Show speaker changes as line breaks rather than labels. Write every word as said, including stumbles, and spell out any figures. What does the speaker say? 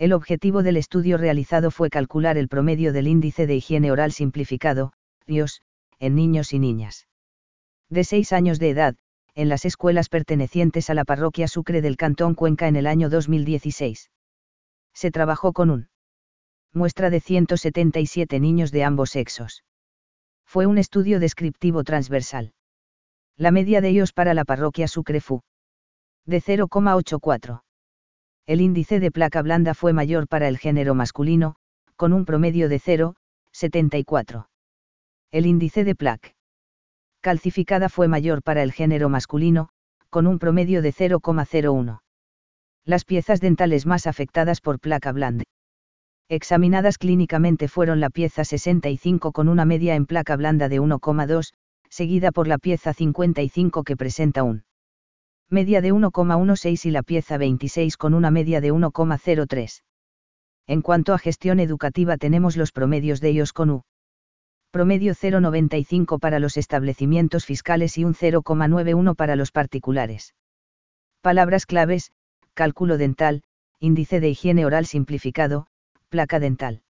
El objetivo del estudio realizado fue calcular el promedio del índice de higiene oral simplificado, I O S, en niños y niñas de seis años de edad, en las escuelas pertenecientes a la parroquia Sucre del Cantón Cuenca en el año dos mil dieciséis. Se trabajó con un muestra de ciento setenta y siete niños de ambos sexos. Fue un estudio descriptivo transversal. La media de I O S para la parroquia Sucre fue de cero coma ochenta y cuatro. El índice de placa blanda fue mayor para el género masculino, con un promedio de cero coma setenta y cuatro. El índice de placa calcificada fue mayor para el género masculino, con un promedio de cero coma cero uno. Las piezas dentales más afectadas por placa blanda examinadas clínicamente fueron la pieza sesenta y cinco con una media en placa blanda de uno coma dos, seguida por la pieza cincuenta y cinco que presenta un media de uno coma dieciséis y la pieza veintiséis con una media de uno coma cero tres. En cuanto a gestión educativa tenemos los promedios de I O S con U. Promedio cero coma noventa y cinco para los establecimientos fiscales y un cero coma noventa y uno para los particulares. Palabras claves: cálculo dental, índice de higiene oral simplificado, placa dental.